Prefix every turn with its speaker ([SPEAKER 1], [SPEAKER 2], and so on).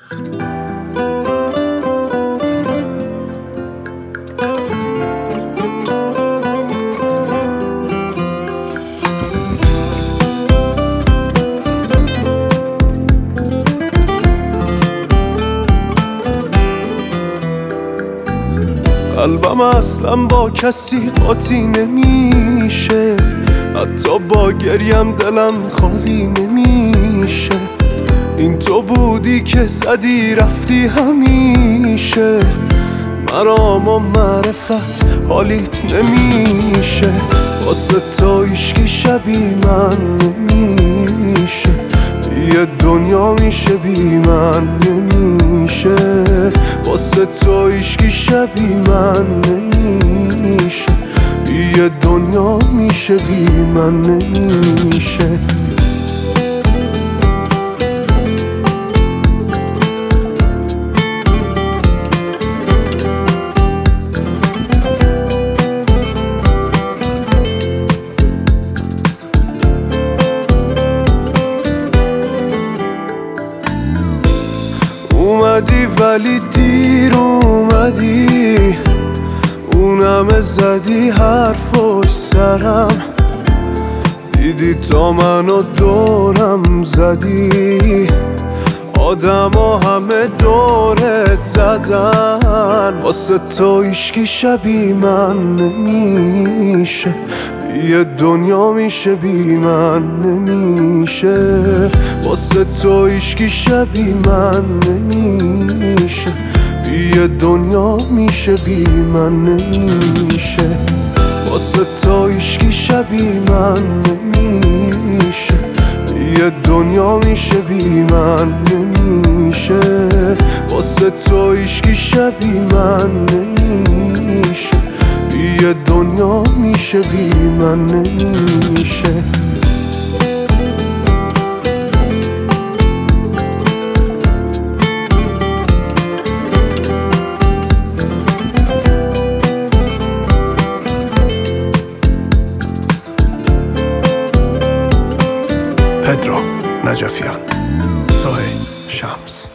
[SPEAKER 1] قلبم اصلا با کسی قاطی نمیشه، حتی با گریم دلم خالی نمیشه. این تو بودی که زدی رفتی همیشه، مرام و معرفت حالیت نمیشه. واسه تو هیچکی شبی من نمیشه، یه دنیا میشه بی من نمیشه. واسه تو هیچکی شبی من نمیشه، یه دنیا میشه بی من نمیشه. اومدی ولی دیر اومدی، اونم زدی حرف پشت سرم. دیدی تا منو دورم زدی، آدما همه دورت زدن. واسه تو هیچکی شبی من نمیشه، یه دنیا میشه بی من نمیشه. واسه تو هیچکی شبی من نمیشه، یه دنیا میشه بی من نمیشه. واسه تو هیچکی شبی من نمیشه، یه دنیا میشه بی من نمیشه. واسه تو هیچکی شبی من نمیشه، یه دنیا میشه بی من نمیشه.
[SPEAKER 2] پدرو نجفیان، سهیل شمس.